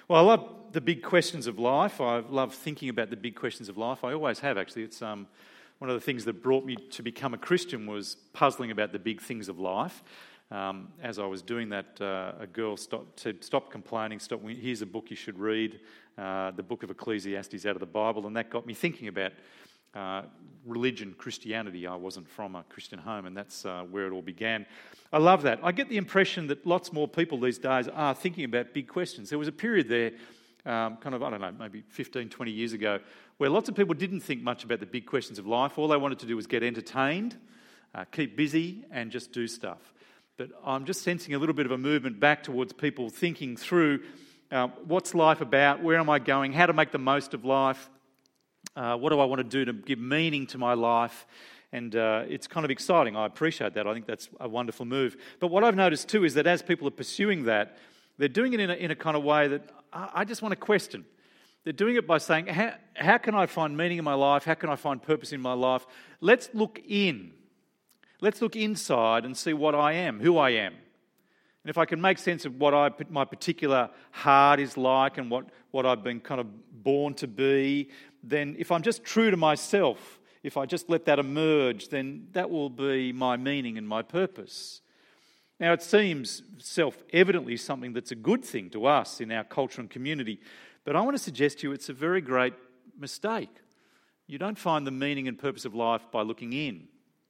Well, I love the big questions of life. I love thinking about the big questions of life. I always have, actually. It's one of the things that brought me to become a Christian was puzzling about the big things of life. As I was doing that, a girl said, "Stop complaining, here's a book you should read, the book of Ecclesiastes out of the Bible," and that got me thinking about religion, Christianity. I wasn't from a Christian home, and that's where it all began. I love that. I get the impression that lots more people these days are thinking about big questions. There was a period there, maybe 15, 20 years ago, where lots of people didn't think much about the big questions of life. All they wanted to do was get entertained, keep busy, and just do stuff. But I'm just sensing a little bit of a movement back towards people thinking through what's life about, where am I going, how to make the most of life, what do I want to do to give meaning to my life. And it's kind of exciting. I appreciate that. I think that's a wonderful move. But what I've noticed too is that as people are pursuing that, they're doing it in a kind of way that I just want to question. They're doing it by saying, how can I find meaning in my life? How can I find purpose in my life? Let's look in. Let's look inside and see what I am, who I am. And if I can make sense of what my particular heart is like and what I've been kind of born to be, then if I'm just true to myself, if I just let that emerge, then that will be my meaning and my purpose. Now, it seems self-evidently something that's a good thing to us in our culture and community, but I want to suggest to you it's a very great mistake. You don't find the meaning and purpose of life by looking in.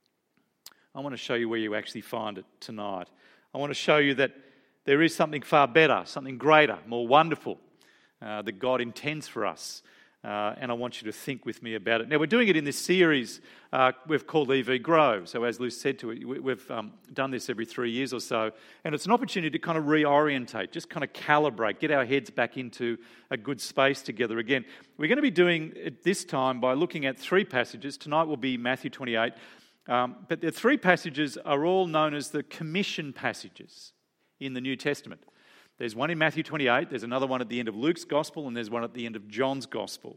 I want to show you where you actually find it tonight. I want to show you that there is something far better, something greater, more wonderful that God intends for us. And I want you to think with me about it. Now, we're doing it in this series we've called EV Grow. So as Lou said to it, we've done this every 3 years or so. And it's an opportunity to kind of reorientate, just kind of calibrate, get our heads back into a good space together again. We're going to be doing it this time by looking at 3 passages. Tonight will be Matthew 28. But the 3 passages are all known as the commission passages in the New Testament. There's one in Matthew 28, there's another one at the end of Luke's Gospel, and there's one at the end of John's Gospel.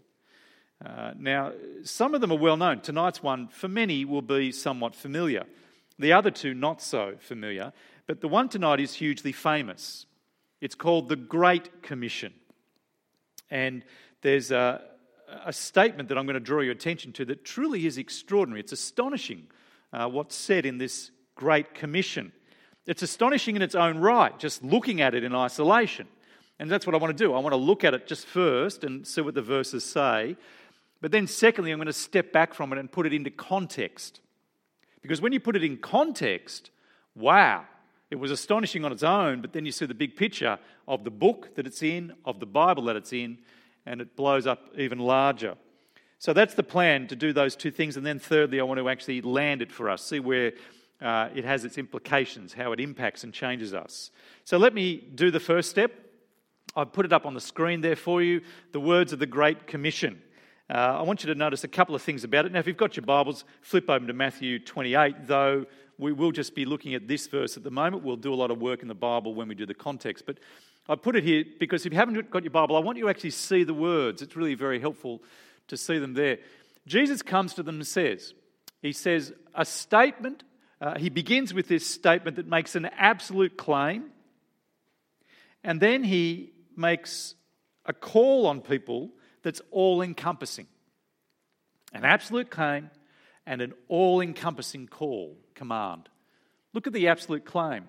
Now, some of them are well known. Tonight's one, for many, will be somewhat familiar. The other 2, not so familiar. But the one tonight is hugely famous. It's called the Great Commission. And there's a statement that I'm going to draw your attention to that truly is extraordinary. It's astonishing what's said in this Great Commission. It's astonishing in its own right, just looking at it in isolation. And that's what I want to do. I want to look at it just first and see what the verses say. But then secondly, I'm going to step back from it and put it into context. Because when you put it in context, wow, it was astonishing on its own, but then you see the big picture of the book that it's in, of the Bible that it's in, and it blows up even larger. So that's the plan, to do those 2 things. And then thirdly, I want to actually land it for us, see where it has its implications, how it impacts and changes us. So let me do the first step. I've put it up on the screen there for you, the words of the Great Commission. I want you to notice a couple of things about it. Now, if you've got your Bibles, flip open to Matthew 28, though we will just be looking at this verse at the moment. We'll do a lot of work in the Bible when we do the context. But I put it here because if you haven't got your Bible, I want you to actually see the words. It's really very helpful to see them there. Jesus comes to them and says a statement. He begins with this statement that makes an absolute claim, and then he makes a call on people that's all-encompassing. An absolute claim and an all-encompassing command. Look at the absolute claim.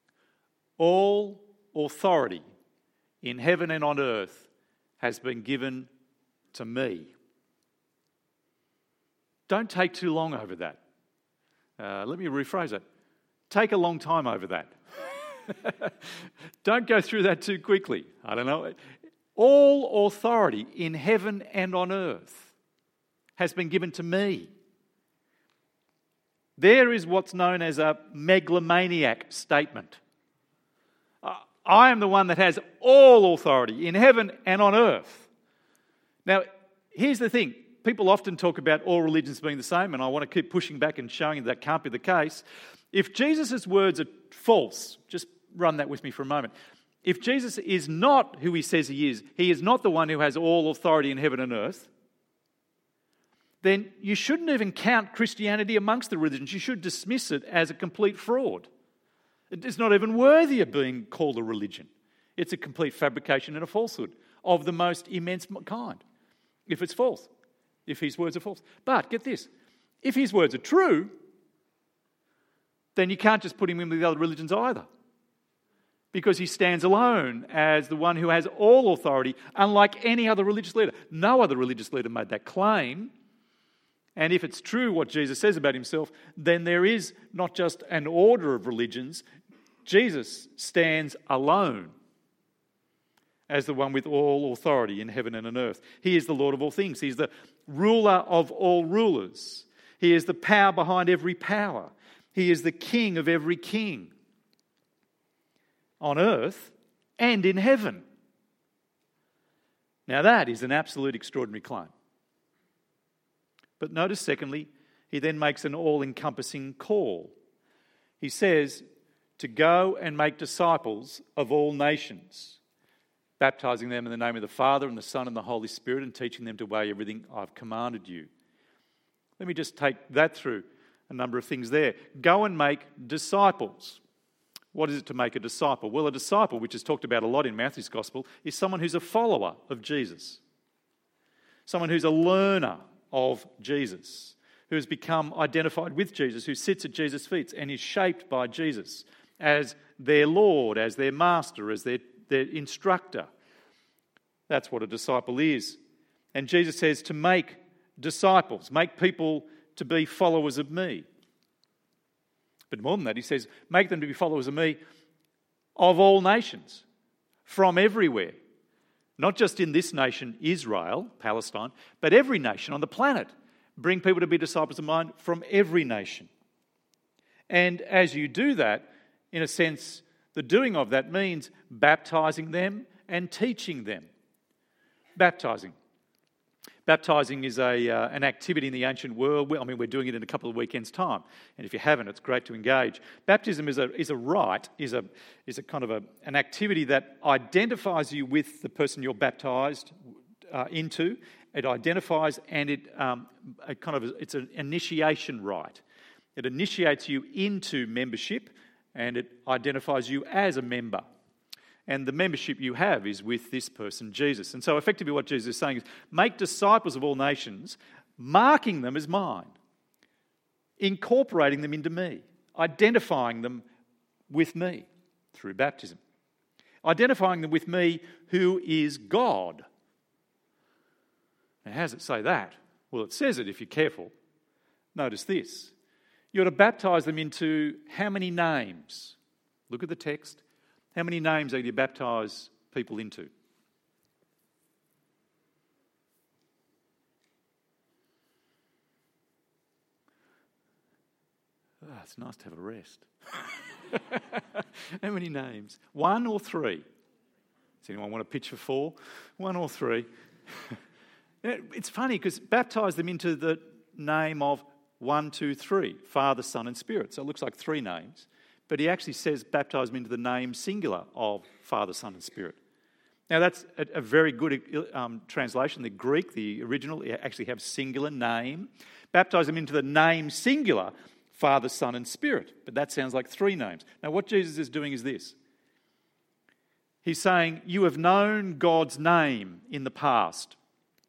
All authority in heaven and on earth has been given to me. Don't take too long over that. Let me rephrase it. Take a long time over that. Don't go through that too quickly. I don't know. All authority in heaven and on earth has been given to me. There is what's known as a megalomaniac statement. I am the one that has all authority in heaven and on earth. Now, here's the thing. People often talk about all religions being the same, and I want to keep pushing back and showing that can't be the case. If Jesus' words are false, just run that with me for a moment. If Jesus is not who he says he is not the one who has all authority in heaven and earth, then you shouldn't even count Christianity amongst the religions. You should dismiss it as a complete fraud. It is not even worthy of being called a religion. It's a complete fabrication and a falsehood of the most immense kind, if it's false, if his words are false. But get this, if his words are true, then you can't just put him in with the other religions either, because he stands alone as the one who has all authority, unlike any other religious leader. No other religious leader made that claim. And if it's true what Jesus says about himself, then there is not just an order of religions. Jesus stands alone as the one with all authority in heaven and on earth. He is the Lord of all things. He's the ruler of all rulers. He is the power behind every power. He is the king of every king on earth and in heaven. Now that is an absolute extraordinary claim. But notice, secondly, he then makes an all-encompassing call. He says to go and make disciples of all nations, baptizing them in the name of the Father and the Son and the Holy Spirit, and teaching them to obey everything I've commanded you. Let me just take that through a number of things there. Go and make disciples. What is it to make a disciple? Well, a disciple, which is talked about a lot in Matthew's Gospel, is someone who's a follower of Jesus. Someone who's a learner of Jesus, who has become identified with Jesus, who sits at Jesus' feet and is shaped by Jesus as their Lord, as their master, as their instructor. That's what a disciple is. And Jesus says to make disciples, make people to be followers of me. But more than that, he says, make them to be followers of me of all nations, from everywhere. Not just in this nation, Israel, Palestine, but every nation on the planet. Bring people to be disciples of mine from every nation. And as you do that, in a sense, the doing of that means baptizing them and teaching them. Baptizing. Baptizing is an activity in the ancient world. I mean, we're doing it in a couple of weekends' time, and if you haven't, it's great to engage. Baptism is a rite, is a kind of an activity that identifies you with the person you're baptized into. It identifies, and it's an initiation rite. It initiates you into membership, and it identifies you as a member. And the membership you have is with this person, Jesus. And so effectively what Jesus is saying is, make disciples of all nations, marking them as mine, incorporating them into me, identifying them with me through baptism, identifying them with me who is God. Now, how does it say that? Well, it says it if you're careful. Notice this. You're to baptize them into how many names? Look at the text. How many names are you to baptise people into? It's nice to have a rest. How many names? 1 or 3? Does anyone want to pitch for 4? 1 or 3? It's funny because baptise them into the name of 1, 2, 3, Father, Son and Spirit. So it looks like 3 names. But he actually says baptise them into the name singular of Father, Son and Spirit. Now that's a very good translation. The Greek, the original, actually have singular name. Baptise them into the name singular, Father, Son and Spirit. But that sounds like 3 names. Now what Jesus is doing is this. He's saying, you have known God's name in the past.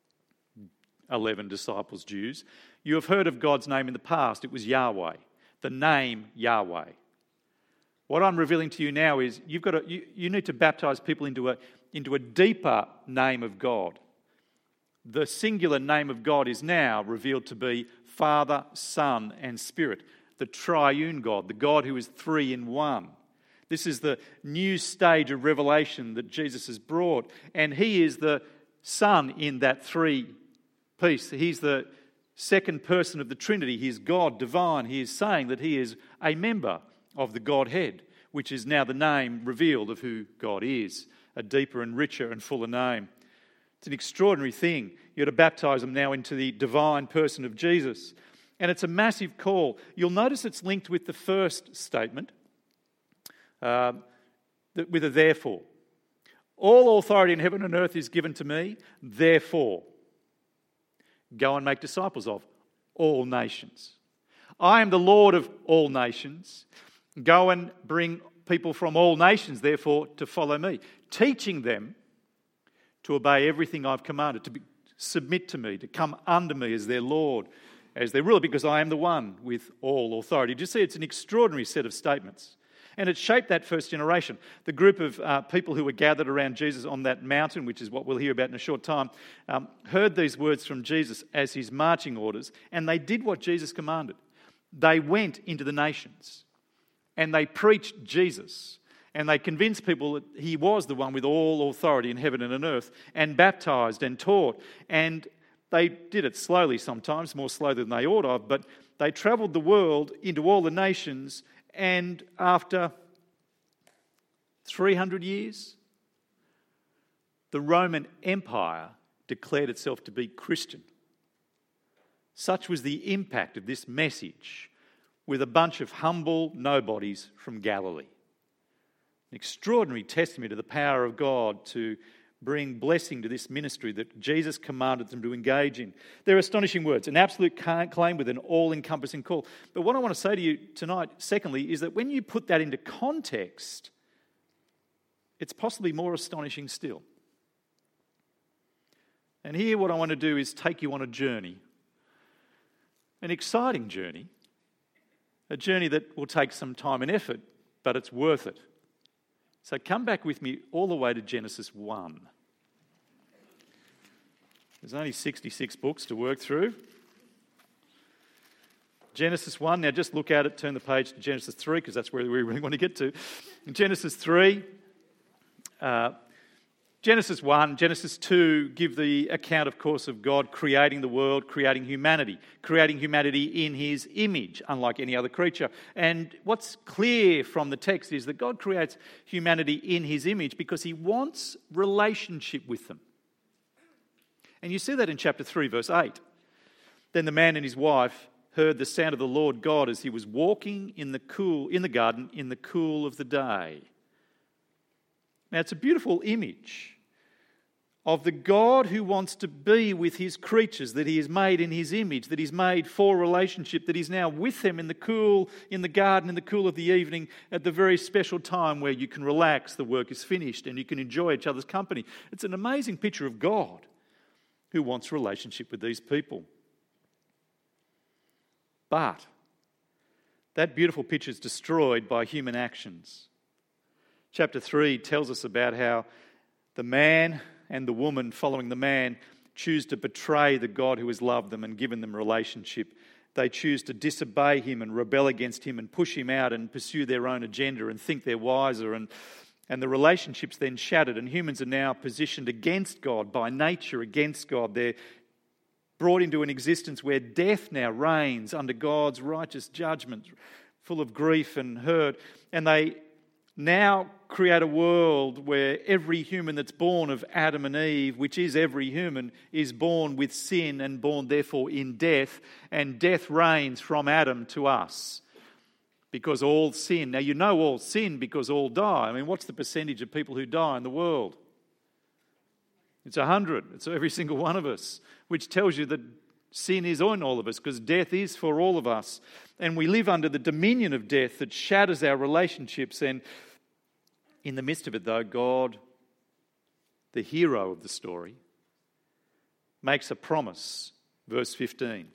11 disciples, Jews. You have heard of God's name in the past. It was Yahweh. The name Yahweh. What I'm revealing to you now is you need to baptise people into a deeper name of God. The singular name of God is now revealed to be Father, Son and Spirit, the triune God, the God who is 3 in 1. This is the new stage of revelation that Jesus has brought, and he is the Son in that 3 piece. He's the second person of the Trinity. He is God, divine. He is saying that he is a member of the Godhead, which is now the name revealed of who God is, a deeper and richer and fuller name. It's an extraordinary thing. You're to baptise them now into the divine person of Jesus. And it's a massive call. You'll notice it's linked with the first statement, with a therefore. All authority in heaven and earth is given to me, therefore go and make disciples of all nations. I am the Lord of all nations. Go and bring people from all nations, therefore, to follow me, teaching them to obey everything I've commanded, to submit to me, to come under me as their Lord, as their ruler, because I am the one with all authority. Do you see, it's an extraordinary set of statements. And it shaped that first generation. The group of people who were gathered around Jesus on that mountain, which is what we'll hear about in a short time, heard these words from Jesus as his marching orders, and they did what Jesus commanded. They went into the nations and they preached Jesus, and they convinced people that he was the one with all authority in heaven and on earth, and baptised and taught. And they did it slowly sometimes, more slowly than they ought to have, but they travelled the world into all the nations, and after 300 years, the Roman Empire declared itself to be Christian. Such was the impact of this message with a bunch of humble nobodies from Galilee. An extraordinary testimony to the power of God to bring blessing to this ministry that Jesus commanded them to engage in. They're astonishing words, an absolute claim with an all-encompassing call. But what I want to say to you tonight, secondly, is that when you put that into context, it's possibly more astonishing still. And here what I want to do is take you on a journey, an exciting journey, a journey that will take some time and effort, but it's worth it. So come back with me all the way to Genesis 1. There's only 66 books to work through. Genesis 1, now just look at it, turn the page to Genesis 3, because that's where we really want to get to. In Genesis 3, Genesis 1, Genesis 2 give the account, of course, of God creating the world, creating humanity in his image, unlike any other creature. And what's clear from the text is that God creates humanity in his image because he wants relationship with them. And you see that in chapter 3, verse 8. Then the man and his wife heard the sound of the Lord God as he was walking in the garden in the cool of the day. Now, it's a beautiful image of the God who wants to be with his creatures, that he has made in his image, that he's made for relationship, that he's now with them in the garden, in the cool of the evening, at the very special time where you can relax, the work is finished, and you can enjoy each other's company. It's an amazing picture of God who wants relationship with these people. But that beautiful picture is destroyed by human actions. Chapter 3 tells us about how the man and the woman following the man choose to betray the God who has loved them and given them relationship. They choose to disobey him and rebel against him and push him out and pursue their own agenda and think they're wiser. And the relationship's then shattered, and humans are now positioned against God, by nature against God. They're brought into an existence where death now reigns under God's righteous judgment, full of grief and hurt. And they now create a world where every human that's born of Adam and Eve, which is every human, is born with sin and born therefore in death, and death reigns from Adam to us because all sin. Now you know all sin because all die. I mean, what's the percentage of people who die in the world? It's 100. It's every single one of us, which tells you that sin is on all of us because death is for all of us. And we live under the dominion of death that shatters our relationships. And in the midst of it, though, God, the hero of the story, makes a promise. Verse 15.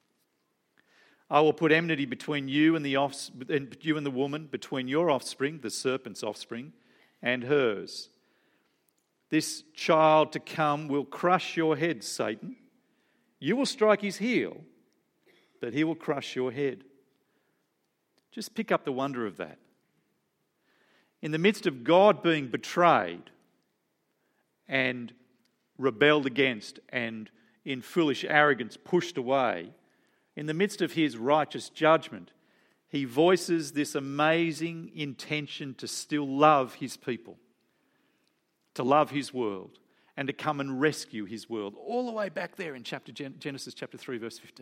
I will put enmity between you and the woman, between your offspring, the serpent's offspring, and hers. This child to come will crush your head, Satan. You will strike his heel, but he will crush your head. Just pick up the wonder of that. In the midst of God being betrayed and rebelled against and in foolish arrogance pushed away, in the midst of his righteous judgment, he voices this amazing intention to still love his people, to love his world, and to come and rescue his world, all the way back there in Genesis chapter 3, verse 15.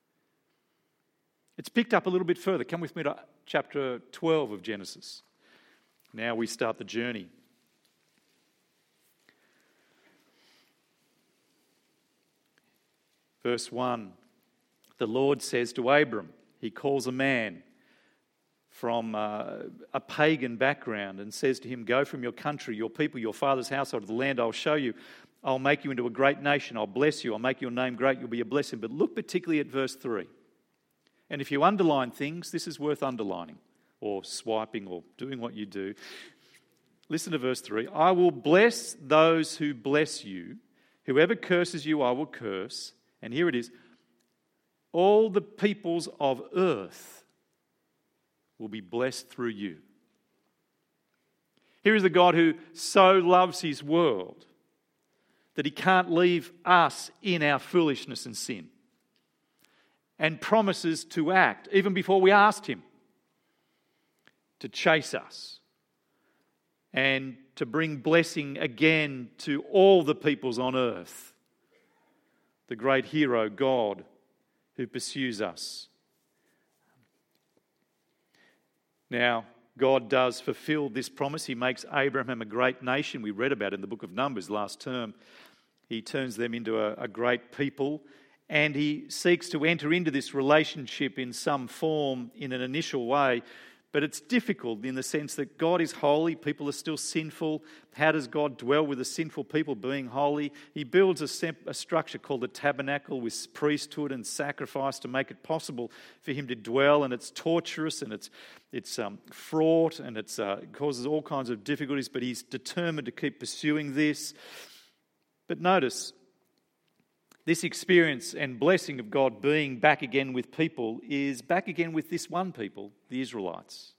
It's picked up a little bit further. Come with me to chapter 12 of Genesis. Now we start the journey. Verse 1, the Lord says to Abram, he calls a man from a pagan background and says to him, "Go from your country, your people, your father's household, to the land I'll show you. I'll make you into a great nation. I'll bless you. I'll make your name great. You'll be a blessing." But look particularly at verse 3. And if you underline things, this is worth underlining or swiping or doing what you do. Listen to verse 3. "I will bless those who bless you. Whoever curses you, I will curse." And here it is. "All the peoples of earth will be blessed through you." Here is the God who so loves his world that he can't leave us in our foolishness and sin, and promises to act, even before we asked him, to chase us and to bring blessing again to all the peoples on earth. The great hero, God, who pursues us. Now, God does fulfill this promise. He makes Abraham a great nation. We read about it in the book of Numbers last term. He turns them into a great people, and he seeks to enter into this relationship in some form in an initial way. But it's difficult in the sense that God is holy, people are still sinful. How does God dwell with a sinful people being holy? He builds a structure called the tabernacle with priesthood and sacrifice to make it possible for him to dwell, and it's torturous and it's fraught and it causes all kinds of difficulties, but he's determined to keep pursuing this. But notice, this experience and blessing of God being back again with people is back again with this one people, the Israelites.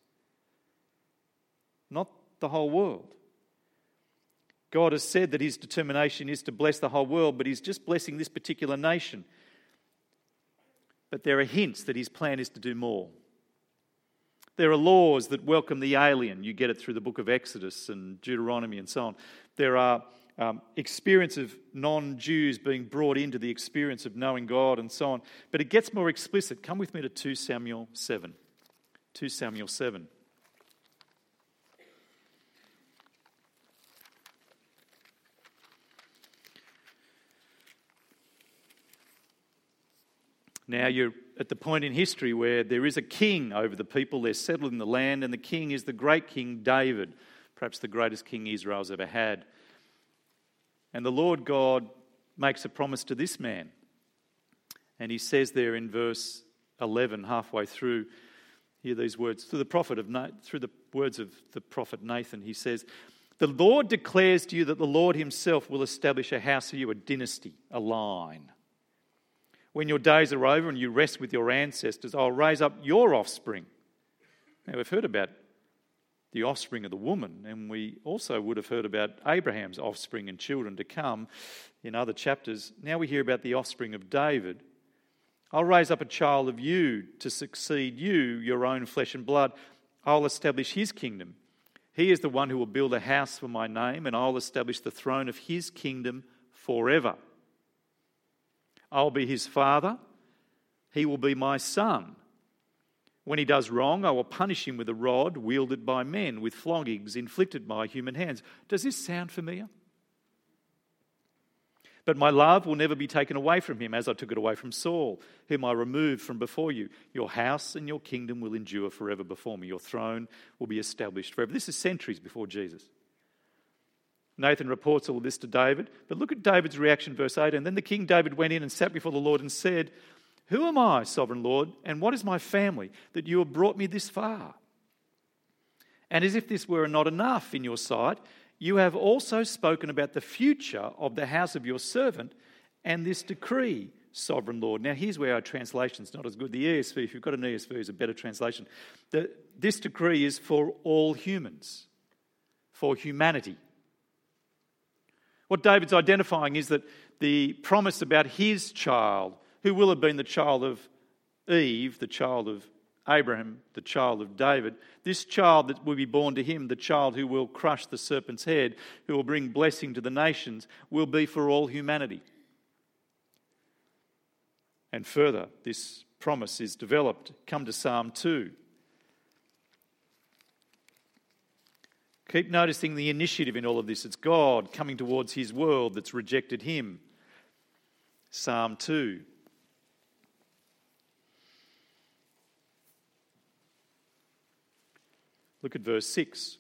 Not the whole world. God has said that his determination is to bless the whole world, but he's just blessing this particular nation. But there are hints that his plan is to do more. There are laws that welcome the alien. You get it through the book of Exodus and Deuteronomy and so on. There are experience of non-Jews being brought into the experience of knowing God and so on. But it gets more explicit. Come with me to 2 Samuel 7. 2 Samuel 7. Now you're at the point in history where there is a king over the people. They're settled in the land, and the king is the great King David, perhaps the greatest king Israel's ever had. And the Lord God makes a promise to this man. And he says there in verse 11, halfway through, hear these words, through the words of the prophet Nathan, he says, "The Lord declares to you that the Lord himself will establish a house for you, a dynasty, a line. When your days are over and you rest with your ancestors, I'll raise up your offspring." Now we've heard about the offspring of the woman, and we also would have heard about Abraham's offspring and children to come in other chapters. Now we hear about the offspring of David. "I'll raise up a child of you to succeed you, your own flesh and blood. I'll establish his kingdom. He is the one who will build a house for my name, and I'll establish the throne of his kingdom forever. I'll be his father. He will be my son. When he does wrong, I will punish him with a rod wielded by men, with floggings inflicted by human hands." Does this sound familiar? "But my love will never be taken away from him, as I took it away from Saul, whom I removed from before you. Your house and your kingdom will endure forever before me. Your throne will be established forever." This is centuries before Jesus. Nathan reports all of this to David. But look at David's reaction, verse 8. "And then the king David went in and sat before the Lord and said, 'Who am I, sovereign Lord, and what is my family, that you have brought me this far? And as if this were not enough in your sight, you have also spoken about the future of the house of your servant and this decree, sovereign Lord.'" Now here's where our translation's not as good. The ESV, if you've got an ESV, is a better translation. This decree is for all humans, for humanity. What David's identifying is that the promise about his child, who will have been the child of Eve, the child of Abraham, the child of David, this child that will be born to him, the child who will crush the serpent's head, who will bring blessing to the nations, will be for all humanity. And further, this promise is developed. Come to Psalm 2. Keep noticing the initiative in all of this. It's God coming towards his world that's rejected him. Psalm 2. Look at verse 6.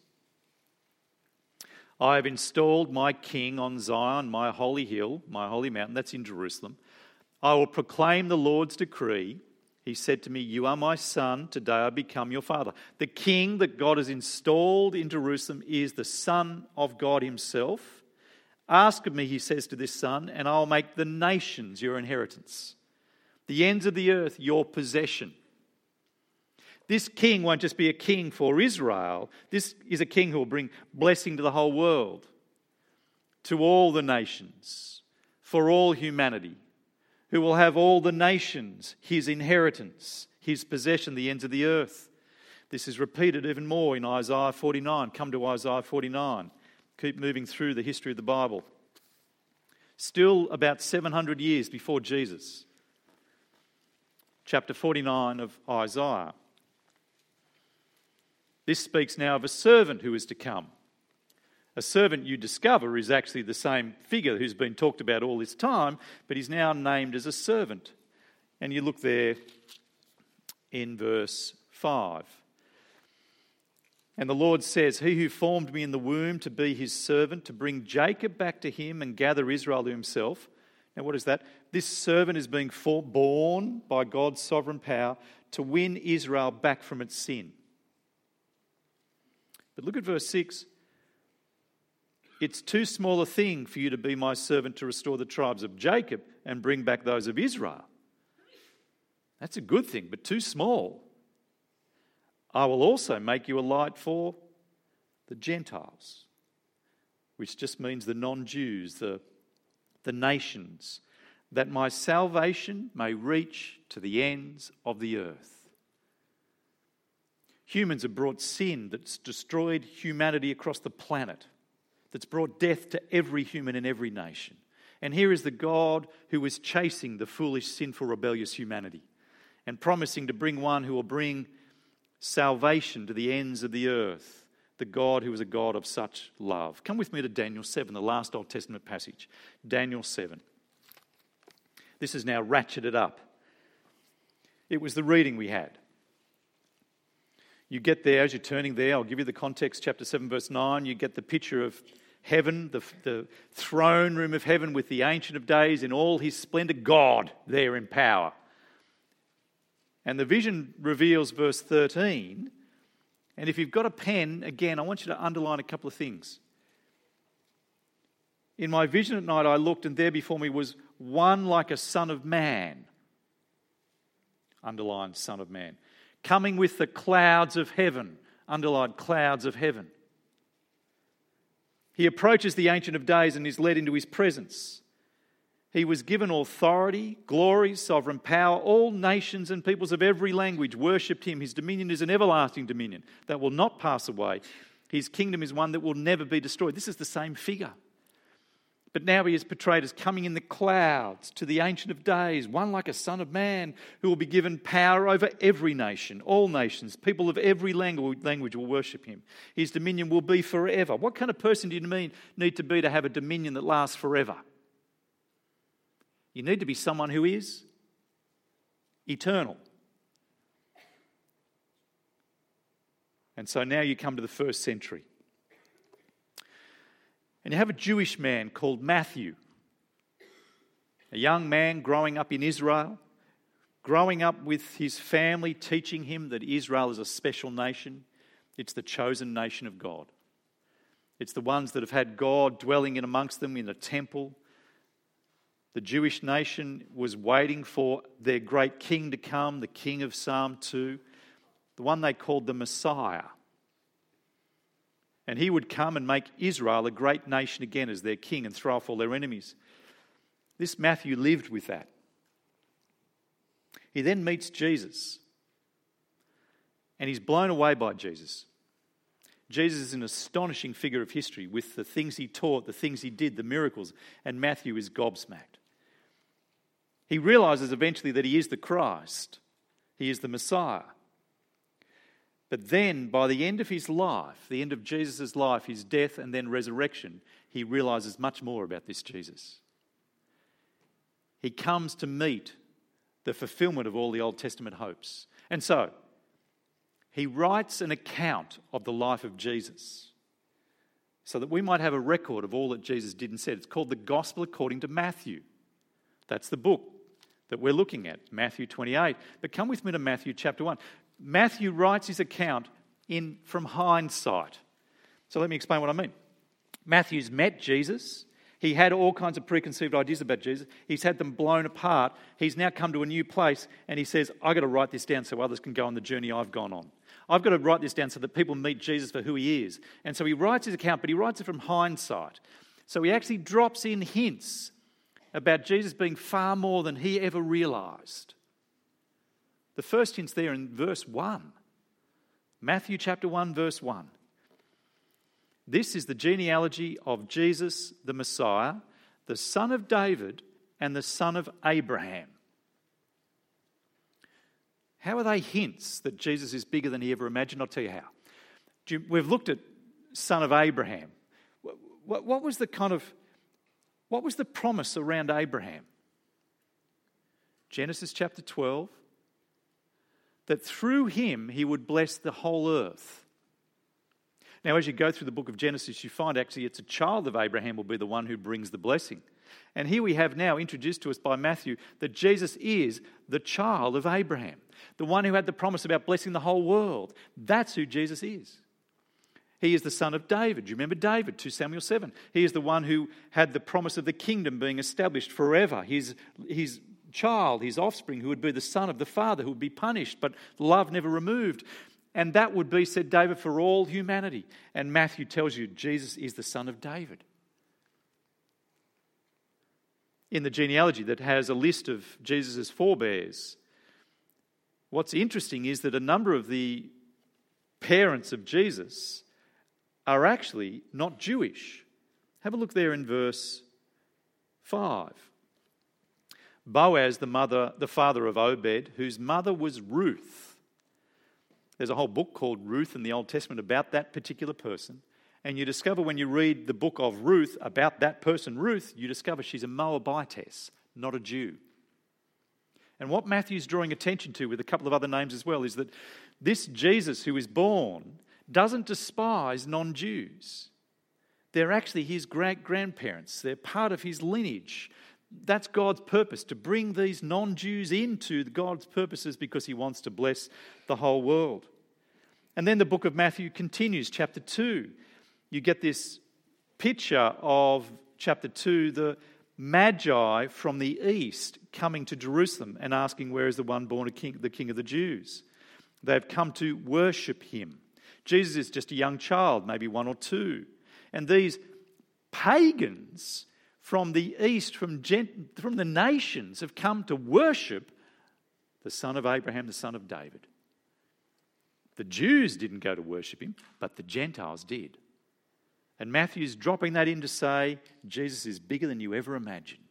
I have installed my king on Zion, my holy hill, my holy mountain. That's in Jerusalem. I will proclaim the Lord's decree. He said to me, you are my son. Today I become your father. The king that God has installed in Jerusalem is the Son of God himself. Ask of me, he says to this son, and I'll make the nations your inheritance, the ends of the earth your possession. This king won't just be a king for Israel. This is a king who will bring blessing to the whole world, to all the nations, for all humanity, who will have all the nations his inheritance, his possession, the ends of the earth. This is repeated even more in Isaiah 49. Come to Isaiah 49. Keep moving through the history of the Bible. Still about 700 years before Jesus. Chapter 49 of Isaiah. This speaks now of a servant who is to come. A servant, you discover, is actually the same figure who's been talked about all this time, but he's now named as a servant. And you look there in verse 5. And the Lord says, he who formed me in the womb to be his servant, to bring Jacob back to him and gather Israel to himself. Now what is that? This servant is being born by God's sovereign power to win Israel back from its sin. But look at verse 6. It's too small a thing for you to be my servant to restore the tribes of Jacob and bring back those of Israel. That's a good thing, but too small. I will also make you a light for the Gentiles, which just means the non-Jews, the nations, that my salvation may reach to the ends of the earth. Humans have brought sin that's destroyed humanity across the planet, that's brought death to every human in every nation. And here is the God who is chasing the foolish, sinful, rebellious humanity and promising to bring one who will bring salvation to the ends of the earth, the God who is a God of such love. Come with me to Daniel 7, the last Old Testament passage. Daniel 7. This is now ratcheted up. It was the reading we had. You get there, as you're turning there, I'll give you the context, chapter 7, verse 9. You get the picture of heaven, the throne room of heaven with the Ancient of Days in all his splendour, God there in power. And the vision reveals verse 13. And if you've got a pen, again, I want you to underline a couple of things. In my vision at night I looked, and there before me was one like a son of man. Underline son of man. Coming with the clouds of heaven. Underline clouds of heaven. He approaches the Ancient of Days and is led into his presence. He was given authority, glory, sovereign power. All nations and peoples of every language worshipped him. His dominion is an everlasting dominion that will not pass away. His kingdom is one that will never be destroyed. This is the same figure. But now he is portrayed as coming in the clouds to the Ancient of Days, one like a son of man who will be given power over every nation, all nations. People of every language will worship him. His dominion will be forever. What kind of person do you need to be to have a dominion that lasts forever? You need to be someone who is eternal. And so now you come to the first century. And you have a Jewish man called Matthew, a young man growing up in Israel, growing up with his family, teaching him that Israel is a special nation. It's the chosen nation of God. It's the ones that have had God dwelling in amongst them in a temple. The Jewish nation was waiting for their great king to come, the king of Psalm 2, the one they called the Messiah. And he would come and make Israel a great nation again as their king and throw off all their enemies. This Matthew lived with that. He then meets Jesus. And he's blown away by Jesus. Jesus is an astonishing figure of history with the things he taught, the things he did, the miracles. And Matthew is gobsmacked. He realises eventually that he is the Christ. He is the Messiah. But then, by the end of his life, the end of Jesus' life, his death and then resurrection, he realises much more about this Jesus. He comes to meet the fulfilment of all the Old Testament hopes. And so, he writes an account of the life of Jesus so that we might have a record of all that Jesus did and said. It's called the Gospel according to Matthew. That's the book that we're looking at, Matthew 28. But come with me to Matthew chapter 1. Matthew writes his account from hindsight. So let me explain what I mean. Matthew's met Jesus. He had all kinds of preconceived ideas about Jesus. He's had them blown apart. He's now come to a new place and he says, I've got to write this down so others can go on the journey I've gone on. I've got to write this down so that people meet Jesus for who he is. And so he writes his account, but he writes it from hindsight. So he actually drops in hints about Jesus being far more than he ever realised. The first hint's there in verse 1. Matthew chapter 1, verse 1. This is the genealogy of Jesus the Messiah, the son of David and the son of Abraham. How are they hints that Jesus is bigger than he ever imagined? I'll tell you how. We've looked at son of Abraham. What was the promise around Abraham? Genesis chapter 12, that through him he would bless the whole earth. Now, as you go through the book of Genesis, you find actually it's a child of Abraham will be the one who brings the blessing. And here we have now introduced to us by Matthew that Jesus is the child of Abraham, the one who had the promise about blessing the whole world. That's who Jesus is. He is the son of David. Do you remember David, 2 Samuel 7? He is the one who had the promise of the kingdom being established forever. His child, his offspring, who would be the son of the father, who would be punished, but love never removed. And that would be, said David, for all humanity. And Matthew tells you Jesus is the son of David. In the genealogy that has a list of Jesus' forebears, what's interesting is that a number of the parents of Jesus are actually not Jewish. Have a look there in verse 5. Boaz, the father of Obed, whose mother was Ruth. There's a whole book called Ruth in the Old Testament about that particular person. And you discover when you read the book of Ruth about that person, Ruth, you discover she's a Moabitess, not a Jew. And what Matthew's drawing attention to with a couple of other names as well is that this Jesus who is born doesn't despise non-Jews. They're actually his great-grandparents. They're part of his lineage. That's God's purpose, to bring these non-Jews into God's purposes because he wants to bless the whole world. And then the book of Matthew continues, chapter 2. You get this picture of chapter 2, the Magi from the east coming to Jerusalem and asking, where is the one born the King of the Jews? They've come to worship him. Jesus is just a young child, maybe 1 or 2. And these pagans from the east, from the nations, have come to worship the son of Abraham, the son of David. The Jews didn't go to worship him, but the Gentiles did. And Matthew's dropping that in to say, Jesus is bigger than you ever imagined.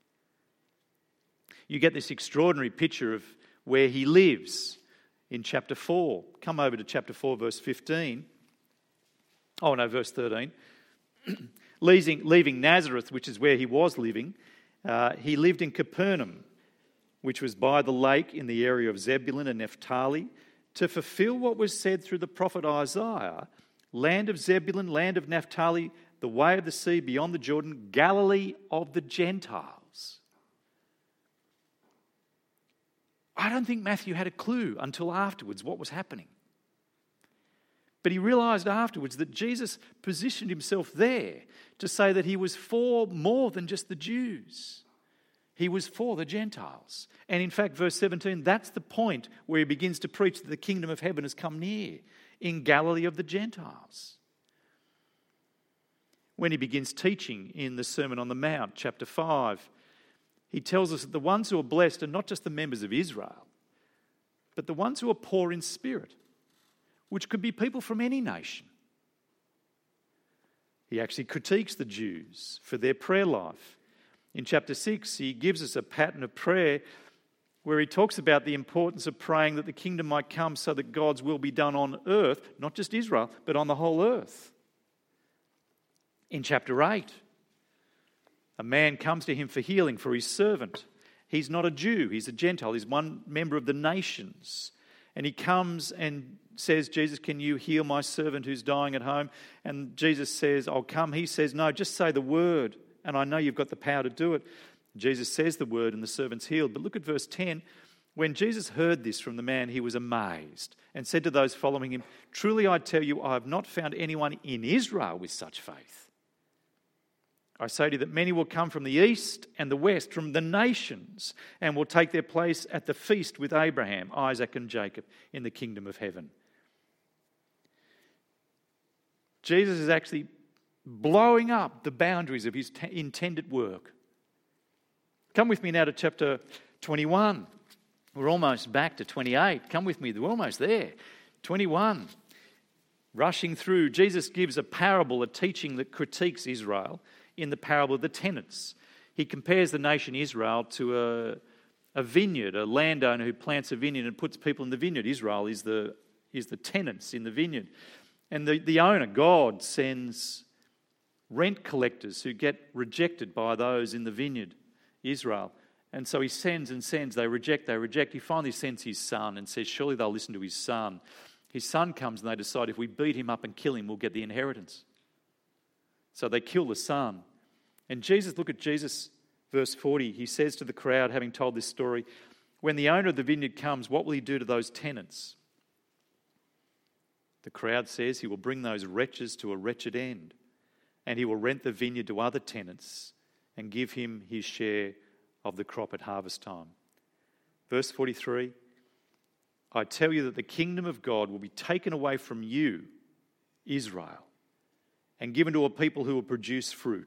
You get this extraordinary picture of where he lives in chapter 4. Come over to chapter 4, verse 15. Oh no, verse 13. Leaving Nazareth, which is where he was living, he lived in Capernaum, which was by the lake in the area of Zebulun and Naphtali, to fulfill what was said through the prophet Isaiah, land of Zebulun, land of Naphtali, the way of the sea beyond the Jordan, Galilee of the Gentiles. I don't think Matthew had a clue until afterwards what was happening. But he realised afterwards that Jesus positioned himself there to say that he was for more than just the Jews. He was for the Gentiles. And in fact, verse 17, that's the point where he begins to preach that the kingdom of heaven has come near, in Galilee of the Gentiles. When he begins teaching in the Sermon on the Mount, chapter 5, he tells us that the ones who are blessed are not just the members of Israel, but the ones who are poor in spirit, which could be people from any nation. He actually critiques the Jews for their prayer life. In chapter 6, he gives us a pattern of prayer where he talks about the importance of praying that the kingdom might come so that God's will be done on earth, not just Israel, but on the whole earth. In chapter 8, a man comes to him for healing for his servant. He's not a Jew, he's a Gentile, he's one member of the nations. And he comes and says, Jesus, can you heal my servant who's dying at home? And Jesus says, I'll come. He says, no, just say the word, and I know you've got the power to do it. Jesus says the word, and the servant's healed. But look at verse 10. When Jesus heard this from the man, he was amazed and said to those following him, truly I tell you, I have not found anyone in Israel with such faith. I say to you that many will come from the east and the west, from the nations, and will take their place at the feast with Abraham, Isaac, and Jacob in the kingdom of heaven. Jesus is actually blowing up the boundaries of his intended work. Come with me now to chapter 21. We're almost back to 28. Come with me, we're almost there. 21. Rushing through, Jesus gives a parable, a teaching that critiques Israel in the parable of the tenants. He compares the nation Israel to a vineyard, a landowner who plants a vineyard and puts people in the vineyard. Israel is the tenants in the vineyard. And the owner, God, sends rent collectors who get rejected by those in the vineyard, Israel. And so he sends and sends. They reject. He finally sends his son and says, surely they'll listen to his son. His son comes and they decide if we beat him up and kill him, we'll get the inheritance. So they kill the son. And Jesus, look at Jesus, verse 40. He says to the crowd, having told this story, when the owner of the vineyard comes, what will he do to those tenants? The crowd says he will bring those wretches to a wretched end, and he will rent the vineyard to other tenants and give him his share of the crop at harvest time. Verse 43, I tell you that the kingdom of God will be taken away from you, Israel, and given to a people who will produce fruit.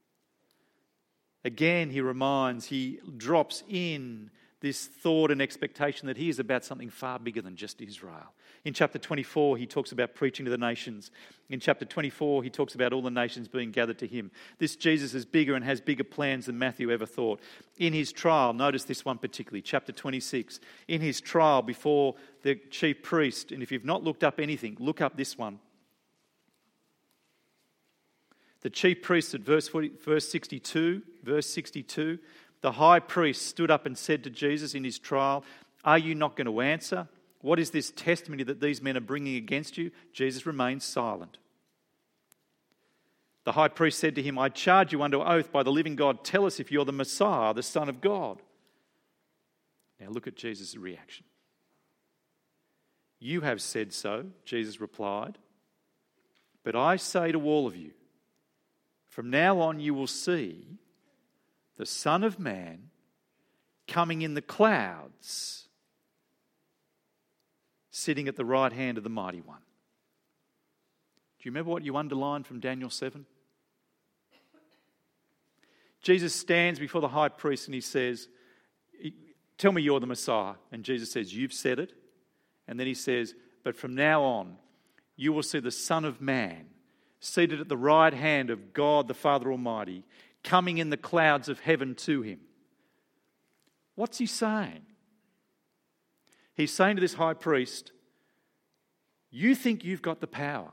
Again, he drops in this thought and expectation that he is about something far bigger than just Israel. In chapter 24, he talks about preaching to the nations. In chapter 24, he talks about all the nations being gathered to him. This Jesus is bigger and has bigger plans than Matthew ever thought. In his trial, notice this one particularly, chapter 26. In his trial before the chief priest, and if you've not looked up anything, look up this one. The chief priest at verse 62, the high priest stood up and said to Jesus in his trial, are you not going to answer? What is this testimony that these men are bringing against you? Jesus remained silent. The high priest said to him, I charge you under oath by the living God, tell us if you're the Messiah, the Son of God. Now look at Jesus' reaction. You have said so, Jesus replied, but I say to all of you, from now on you will see the Son of Man coming in the clouds, sitting at the right hand of the Mighty One. Do you remember what you underlined from Daniel 7? Jesus stands before the high priest and he says, tell me you're the Messiah. And Jesus says, you've said it. And then he says, but from now on, you will see the Son of Man seated at the right hand of God the Father Almighty, coming in the clouds of heaven to him. What's he saying? He's saying to this high priest, you think you've got the power.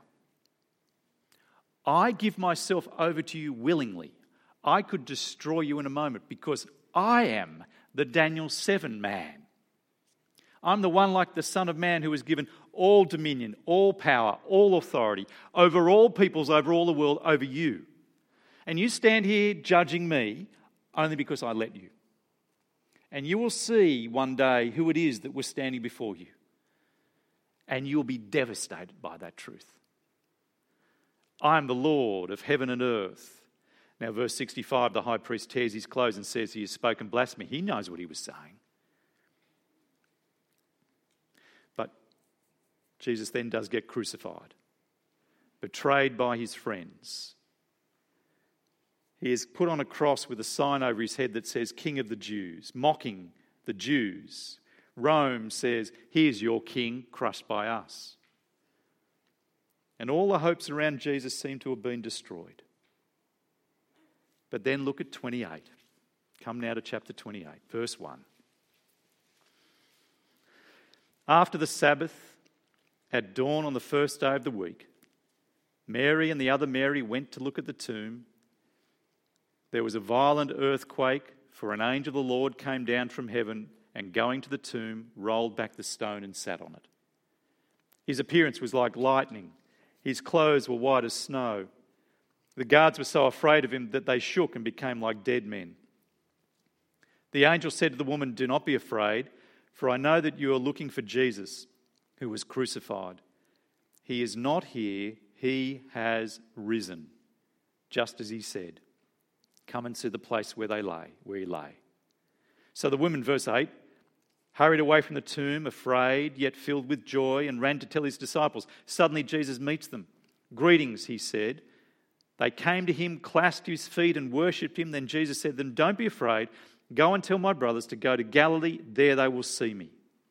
I give myself over to you willingly. I could destroy you in a moment because I am the Daniel 7 man. I'm the one like the Son of Man who is given all dominion, all power, all authority over all peoples, over all the world, over you. And you stand here judging me only because I let you. And you will see one day who it is that was standing before you. And you'll be devastated by that truth. I am the Lord of heaven and earth. Now, verse 65, the high priest tears his clothes and says he has spoken blasphemy. He knows what he was saying. But Jesus then does get crucified, betrayed by his friends. He is put on a cross with a sign over his head that says, King of the Jews, mocking the Jews. Rome says, here's your king, crushed by us. And all the hopes around Jesus seem to have been destroyed. But then look at 28. Come now to chapter 28, verse 1. After the Sabbath, at dawn on the first day of the week, Mary and the other Mary went to look at the tomb. There was a violent earthquake, for an angel of the Lord came down from heaven and going to the tomb, rolled back the stone and sat on it. His appearance was like lightning. His clothes were white as snow. The guards were so afraid of him that they shook and became like dead men. The angel said to the woman, "Do not be afraid, for I know that you are looking for Jesus, who was crucified. He is not here, he has risen, just as he said. Come and see the place where he lay." So the woman, verse 8, hurried away from the tomb, afraid, yet filled with joy, and ran to tell his disciples. Suddenly Jesus meets them. "Greetings," he said. They came to him, clasped his feet and worshipped him. Then Jesus said to them, "Don't be afraid. Go and tell my brothers to go to Galilee. There they will see me."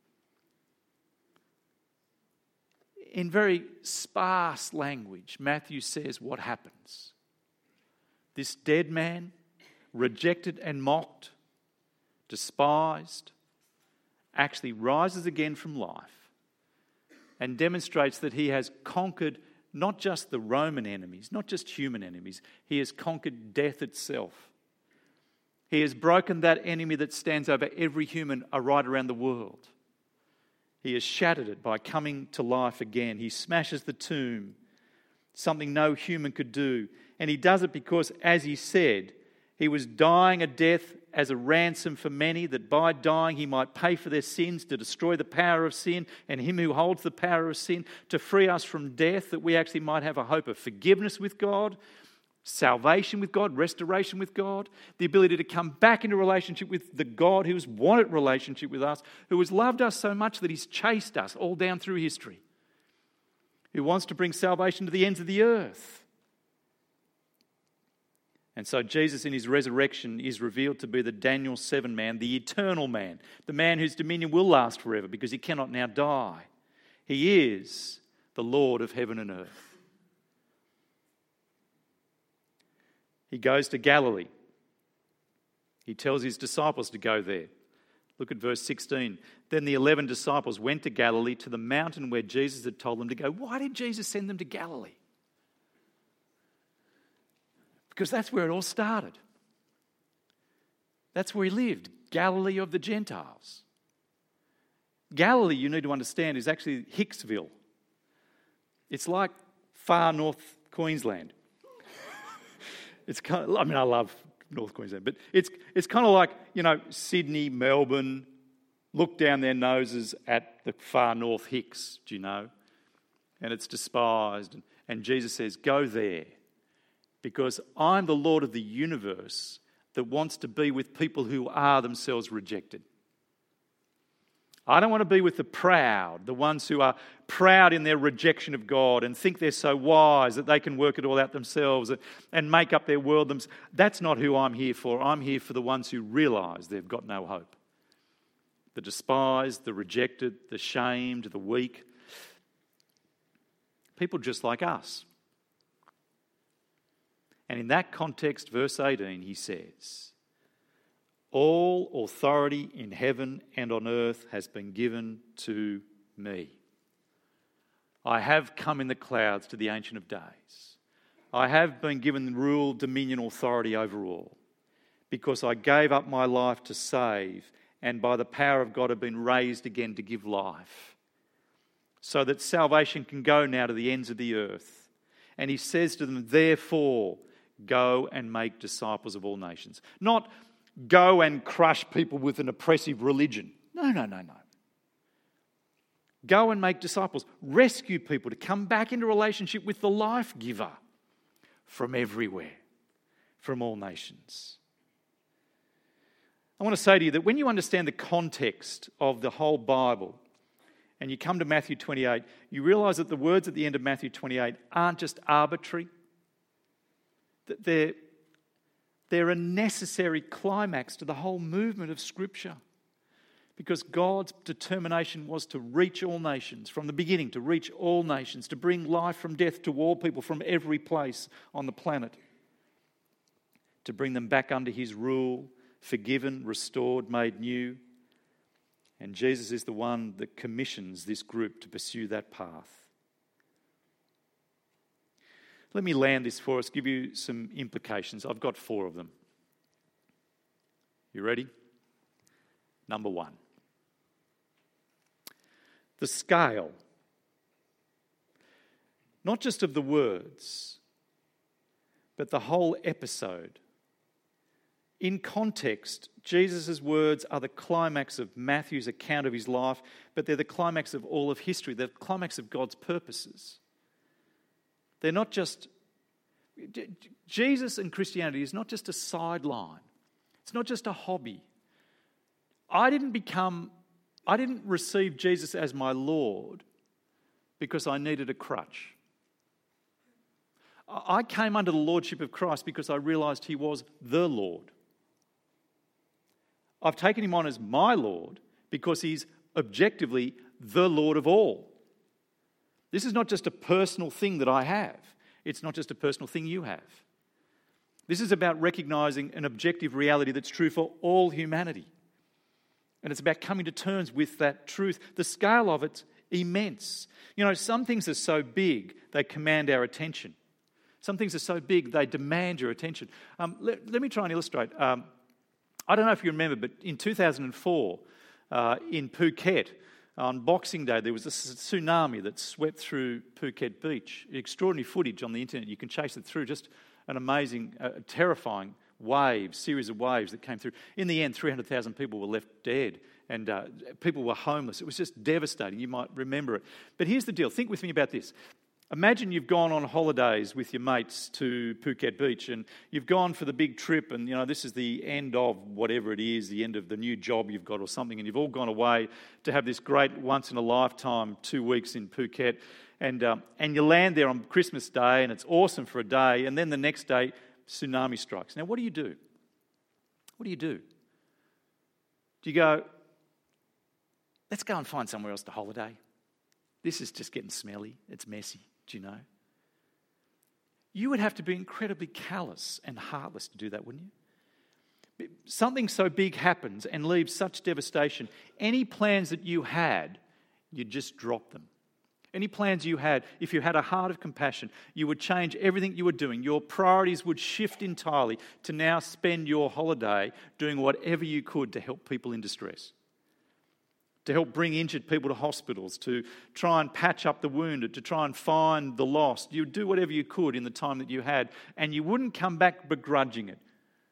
In very sparse language, Matthew says what happens. This dead man, rejected and mocked, despised, actually rises again from life and demonstrates that he has conquered not just the Roman enemies, not just human enemies, he has conquered death itself. He has broken that enemy that stands over every human right around the world. He has shattered it by coming to life again. He smashes the tomb, something no human could do. And he does it because, as he said, he was dying a death as a ransom for many, that by dying he might pay for their sins, to destroy the power of sin and him who holds the power of sin, to free us from death, that we actually might have a hope of forgiveness with God, salvation with God, restoration with God, the ability to come back into relationship with the God who's wanted relationship with us, who has loved us so much that he's chased us all down through history, who wants to bring salvation to the ends of the earth. And so Jesus in his resurrection is revealed to be the Daniel 7 man, the eternal man, the man whose dominion will last forever because he cannot now die. He is the Lord of heaven and earth. He goes to Galilee. He tells his disciples to go there. Look at verse 16. Then the 11 disciples went to Galilee, to the mountain where Jesus had told them to go. Why did Jesus send them to Galilee? Because that's where it all started. That's where he lived, Galilee of the Gentiles. Galilee, you need to understand, is actually Hicksville. It's like far north Queensland. It's kind of, I love North Queensland, but it's kind of like, Sydney, Melbourne, look down their noses at the far north Hicks, do you know? And it's despised. And Jesus says, go there, because I'm the Lord of the universe that wants to be with people who are themselves rejected. I don't want to be with the proud, the ones who are proud in their rejection of God and think they're so wise that they can work it all out themselves and make up their world themselves. That's not who I'm here for. I'm here for the ones who realise they've got no hope. The despised, the rejected, the shamed, the weak. People just like us. And in that context, verse 18, he says, all authority in heaven and on earth has been given to me. I have come in the clouds to the Ancient of Days. I have been given rule, dominion, authority over all, because I gave up my life to save, and by the power of God have been raised again to give life, so that salvation can go now to the ends of the earth. And he says to them, therefore, go and make disciples of all nations. Not go and crush people with an oppressive religion. No. Go and make disciples. Rescue people to come back into relationship with the life giver from everywhere, from all nations. I want to say to you that when you understand the context of the whole Bible and you come to Matthew 28, you realise that the words at the end of Matthew 28 aren't just arbitrary, that they're a necessary climax to the whole movement of Scripture, because God's determination was to reach all nations, from the beginning to reach all nations, to bring life from death to all people from every place on the planet, to bring them back under his rule, forgiven, restored, made new. And Jesus is the one that commissions this group to pursue that path. Let me land this for us, give you some implications. I've got 4 of them. You ready? Number 1. the scale, not just of the words, but the whole episode. In context, Jesus' words are the climax of Matthew's account of his life, but they're the climax of all of history. They're the climax of God's purposes. They're not just... Jesus and Christianity is not just a sideline. It's not just a hobby. I didn't receive Jesus as my Lord because I needed a crutch. I came under the lordship of Christ because I realised he was the Lord. I've taken him on as my Lord because he's objectively the Lord of all. This is not just a personal thing that I have. It's not just a personal thing you have. This is about recognising an objective reality that's true for all humanity. And it's about coming to terms with that truth. The scale of it's immense. You know, some things are so big, they command our attention. Some things are so big, they demand your attention. Let me try and illustrate. I don't know if you remember, but in 2004, in Phuket, on Boxing Day, there was a tsunami that swept through Phuket Beach. Extraordinary footage on the internet. You can chase it through. Just an amazing, terrifying series of waves that came through. In the end, 300,000 people were left dead and people were homeless. It was just devastating. You might remember it. But here's the deal. Think with me about this. Imagine you've gone on holidays with your mates to Phuket Beach and you've gone for the big trip and, you know, this is the end of whatever it is, the end of the new job you've got or something, and you've all gone away to have this great once-in-a-lifetime 2 weeks in Phuket, and you land there on Christmas Day and it's awesome for a day, and then the next day, tsunami strikes. Now, what do you do? What do you do? Do you go, let's go and find somewhere else to holiday? This is just getting smelly. It's messy. Do you know? You would have to be incredibly callous and heartless to do that, wouldn't you? Something so big happens and leaves such devastation. Any plans that you had, you'd just drop them. Any plans you had, if you had a heart of compassion, you would change everything you were doing. Your priorities would shift entirely to now spend your holiday doing whatever you could to help people in distress, to help bring injured people to hospitals, to try and patch up the wounded, to try and find the lost. You'd do whatever you could in the time that you had, and you wouldn't come back begrudging it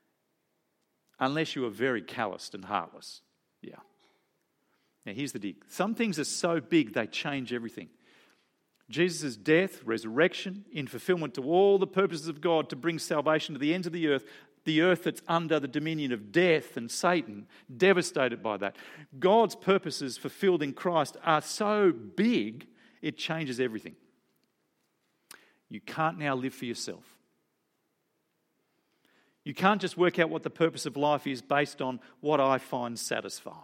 unless you were very calloused and heartless. Yeah. Now here's the deal. Some things are so big they change everything. Jesus' death, resurrection, in fulfillment to all the purposes of God to bring salvation to the ends of the earth that's under the dominion of death and Satan, devastated by that. God's purposes fulfilled in Christ are so big, it changes everything. You can't now live for yourself. You can't just work out what the purpose of life is based on what I find satisfying.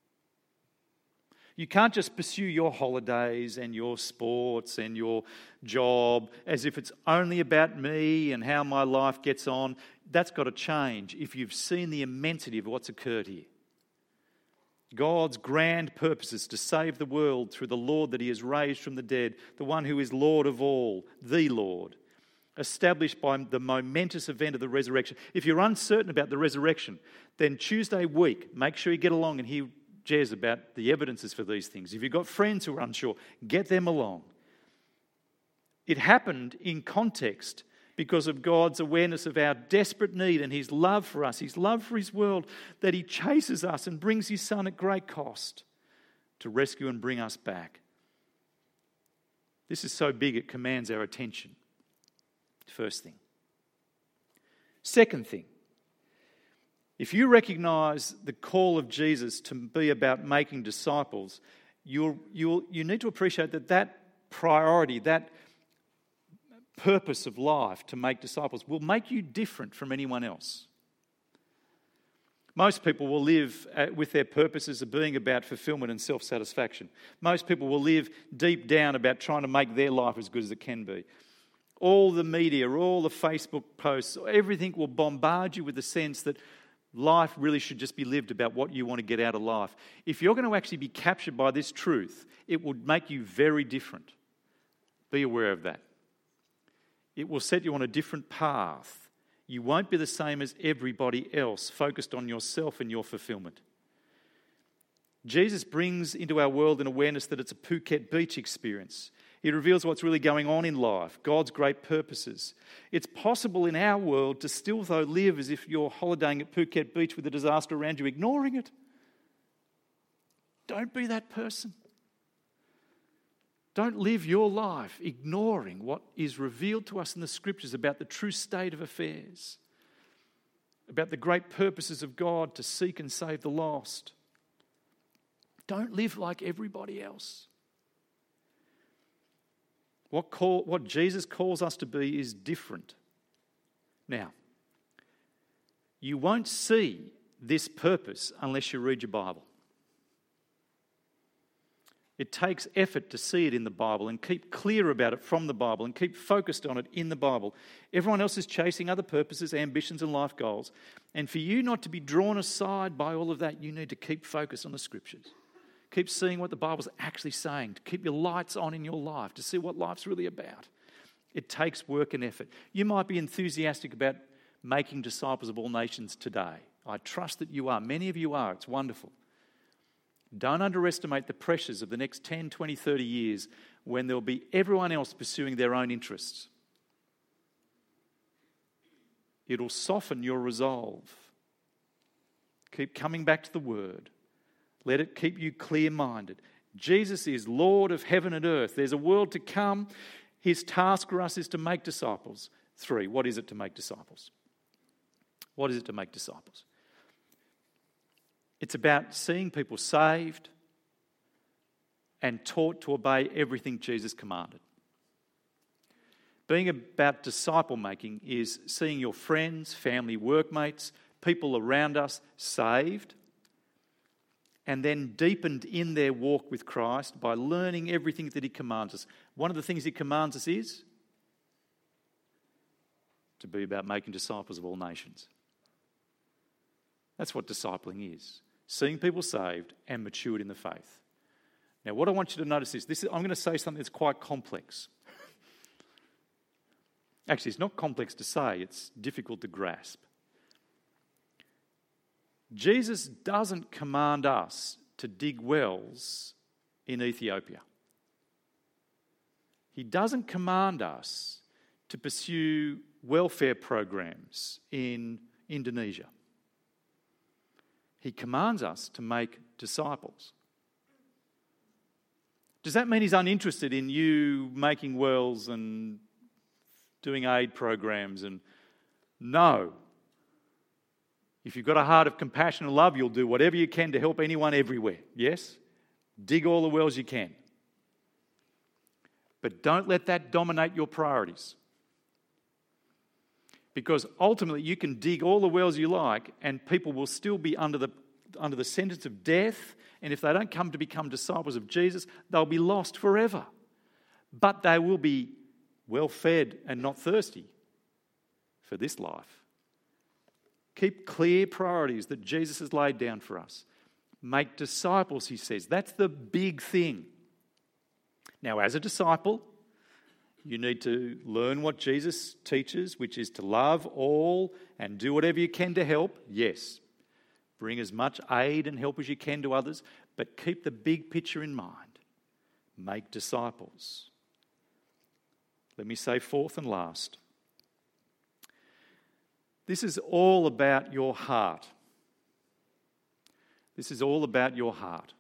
You can't just pursue your holidays and your sports and your job as if it's only about me and how my life gets on. That's got to change if you've seen the immensity of what's occurred here. God's grand purpose is to save the world through the Lord that he has raised from the dead, the one who is Lord of all, the Lord, established by the momentous event of the resurrection. If you're uncertain about the resurrection, then Tuesday week, make sure you get along and hear Jez about the evidences for these things. If you've got friends who are unsure, get them along. It happened in context because of God's awareness of our desperate need and his love for us, his love for his world, that he chases us and brings his son at great cost to rescue and bring us back. This is so big it commands our attention. First thing. Second thing. If you recognise the call of Jesus to be about making disciples, you need to appreciate that priority, that purpose of life to make disciples will make you different from anyone else. Most people will live with their purposes of being about fulfillment and self-satisfaction. Most people will live deep down about trying to make their life as good as it can be. All the media, all the Facebook posts, everything will bombard you with the sense that life really should just be lived about what you want to get out of life. If you're going to actually be captured by this truth, it will make you very different. Be aware of that. It will set you on a different path. You won't be the same as everybody else, focused on yourself and your fulfillment. Jesus brings into our world an awareness that it's a Phuket Beach experience. He reveals what's really going on in life, God's great purposes. It's possible in our world to still, though, live as if you're holidaying at Phuket Beach with a disaster around you, ignoring it. Don't be that person. Don't live your life ignoring what is revealed to us in the Scriptures about the true state of affairs, about the great purposes of God to seek and save the lost. Don't live like everybody else. What Jesus calls us to be is different. Now, you won't see this purpose unless you read your Bible. It takes effort to see it in the Bible and keep clear about it from the Bible and keep focused on it in the Bible. Everyone else is chasing other purposes, ambitions and life goals. And for you not to be drawn aside by all of that, you need to keep focused on the Scriptures. Keep seeing what the Bible's actually saying, to keep your lights on in your life, to see what life's really about. It takes work and effort. You might be enthusiastic about making disciples of all nations today. I trust that you are. Many of you are. It's wonderful. Don't underestimate the pressures of the next 10, 20, 30 years when there'll be everyone else pursuing their own interests. It'll soften your resolve. Keep coming back to the Word. Let it keep you clear-minded. Jesus is Lord of heaven and earth. There's a world to come. His task for us is to make disciples. 3, what is it to make disciples? What is it to make disciples? It's about seeing people saved and taught to obey everything Jesus commanded. Being about disciple making is seeing your friends, family, workmates, people around us saved and then deepened in their walk with Christ by learning everything that He commands us. One of the things He commands us is to be about making disciples of all nations. That's what discipling is. Seeing people saved and matured in the faith. Now, what I want you to notice is, I'm going to say something that's quite complex. Actually, it's not complex to say, it's difficult to grasp. Jesus doesn't command us to dig wells in Ethiopia. He doesn't command us to pursue welfare programs in Indonesia. He commands us to make disciples. Does that mean He's uninterested in you making wells and doing aid programs? And no. If you've got a heart of compassion and love, you'll do whatever you can to help anyone everywhere. Yes? Dig all the wells you can. But don't let that dominate your priorities. Because ultimately you can dig all the wells you like and people will still be under the sentence of death, and if they don't come to become disciples of Jesus, they'll be lost forever. But they will be well fed and not thirsty for this life. Keep clear priorities that Jesus has laid down for us. Make disciples, He says. That's the big thing. Now, as a disciple, you need to learn what Jesus teaches, which is to love all and do whatever you can to help. Yes, bring as much aid and help as you can to others, but keep the big picture in mind. Make disciples. Let me say fourth and last. This is all about your heart. This is all about your heart.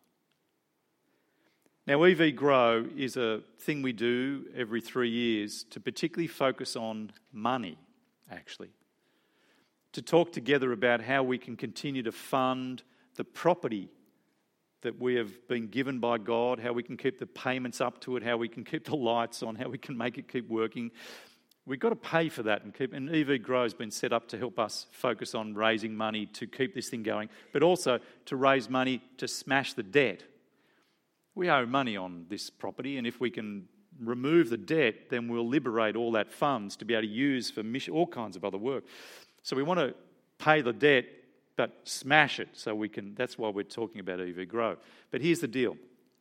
Now, EV Grow is a thing we do every 3 years to particularly focus on money, actually. To talk together about how we can continue to fund the property that we have been given by God, how we can keep the payments up to it, how we can keep the lights on, how we can make it keep working. We've got to pay for that and EV Grow has been set up to help us focus on raising money to keep this thing going, but also to raise money to smash the debt. We owe money on this property, and if we can remove the debt, then we'll liberate all that funds to be able to use for all kinds of other work. So we want to pay the debt, but smash it so we can. That's why we're talking about EV Grow. But here's the deal.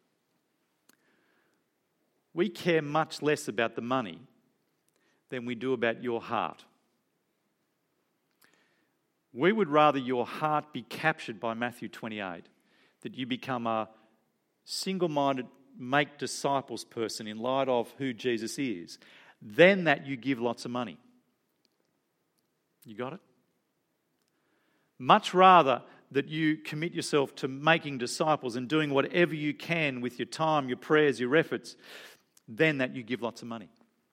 We care much less about the money than we do about your heart. We would rather your heart be captured by Matthew 28 that you become a single-minded, make disciples person in light of who Jesus is, than that you give lots of money. You got it? Much rather that you commit yourself to making disciples and doing whatever you can with your time, your prayers, your efforts, than that you give lots of money.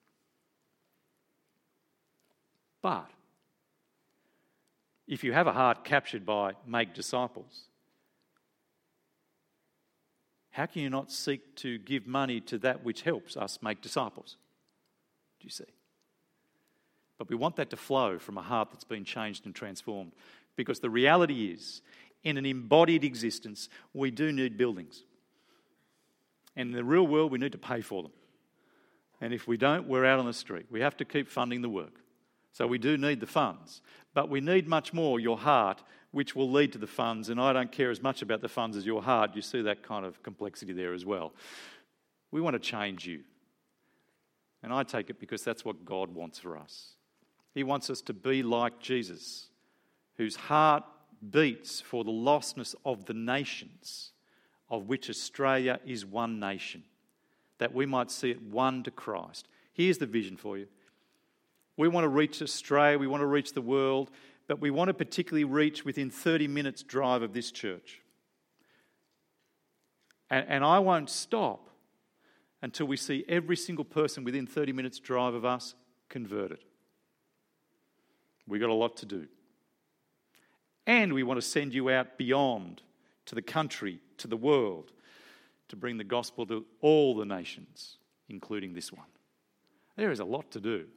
But if you have a heart captured by make disciples, how can you not seek to give money to that which helps us make disciples? Do you see? But we want that to flow from a heart that's been changed and transformed. Because the reality is, in an embodied existence, we do need buildings. And in the real world, we need to pay for them. And if we don't, we're out on the street. We have to keep funding the work. So we do need the funds. But we need much more your heart, which will lead to the funds. And I don't care as much about the funds as your heart. You see that kind of complexity there as well. We want to change you. And I take it because that's what God wants for us. He wants us to be like Jesus, whose heart beats for the lostness of the nations, of which Australia is one nation, that we might see it one to Christ. Here's the vision for you. We want to reach Australia, we want to reach the world, but we want to particularly reach within 30 minutes drive of this church. And I won't stop until we see every single person within 30 minutes drive of us converted. We've got a lot to do. And we want to send you out beyond, to the country, to the world, to bring the gospel to all the nations, including this one. There is a lot to do.